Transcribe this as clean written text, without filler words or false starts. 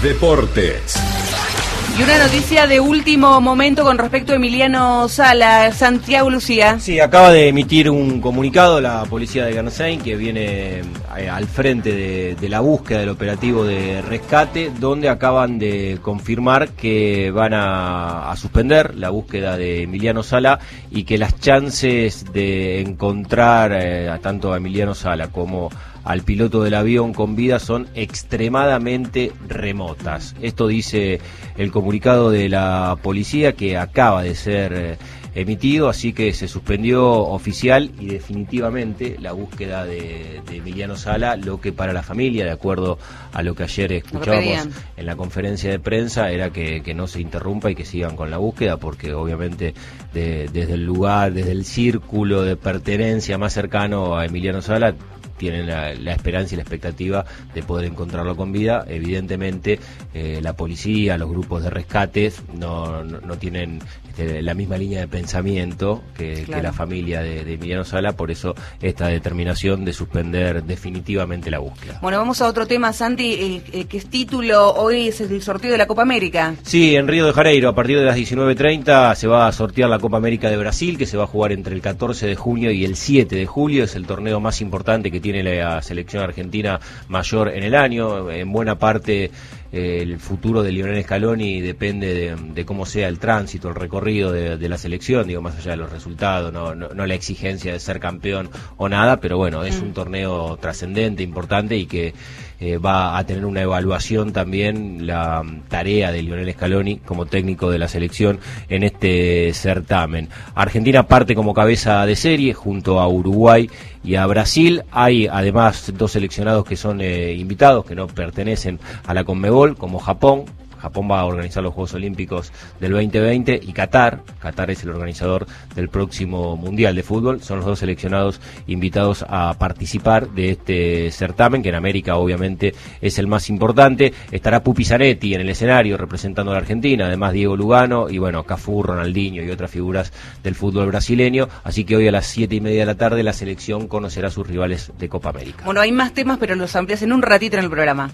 Deportes. Y una noticia de último momento con respecto a Emiliano Sala. Santiago Lucía. Sí, acaba de emitir un comunicado la policía de Guernsey, que viene al frente de la búsqueda del operativo de rescate, donde acaban de confirmar que van a suspender la búsqueda de Emiliano Sala y que las chances de encontrar tanto a Emiliano Sala como al piloto del avión con vida son extremadamente remotas. Esto dice el comunicado de la policía, que acaba de ser emitido, así que se suspendió oficial y definitivamente la búsqueda de Emiliano Sala, lo que para la familia, de acuerdo a lo que ayer escuchábamos en la conferencia de prensa, era que no se interrumpa y que sigan con la búsqueda, porque obviamente desde el lugar, desde el círculo de pertenencia más cercano a Emiliano Sala, tienen la esperanza y la expectativa de poder encontrarlo con vida. Evidentemente la policía, los grupos de rescates no tienen la misma línea de pensamiento que la familia de Emiliano Sala, por eso esta determinación de suspender definitivamente la búsqueda. Bueno, vamos a otro tema, Santi, que es título, hoy es el sorteo de la Copa América. Sí, en Río de Janeiro, a partir de las 19:30 se va a sortear la Copa América de Brasil, que se va a jugar entre el 14 de junio y el 7 de julio, es el torneo más importante que tiene la selección argentina mayor en el año. En buena parte el futuro de Lionel Scaloni depende de cómo sea el tránsito, el recorrido de la selección, digo, más allá de los resultados, no la exigencia de ser campeón o nada, pero bueno, es un torneo trascendente, importante, y que va a tener una evaluación también la tarea de Lionel Scaloni como técnico de la selección en este certamen. Argentina parte como cabeza de serie junto a Uruguay y a Brasil. Hay además dos seleccionados que son invitados, que no pertenecen a la Conmebol, como Japón. Japón va a organizar los Juegos Olímpicos del 2020 y Qatar es el organizador del próximo Mundial de Fútbol. Son los dos seleccionados invitados a participar de este certamen, que en América obviamente es el más importante. Estará Pupi Zanetti en el escenario representando a la Argentina, además Diego Lugano y bueno, Cafú, Ronaldinho y otras figuras del fútbol brasileño. Así que hoy a las 7:30 de la tarde la selección conocerá a sus rivales de Copa América. Bueno, hay más temas, pero los amplias en un ratito en el programa.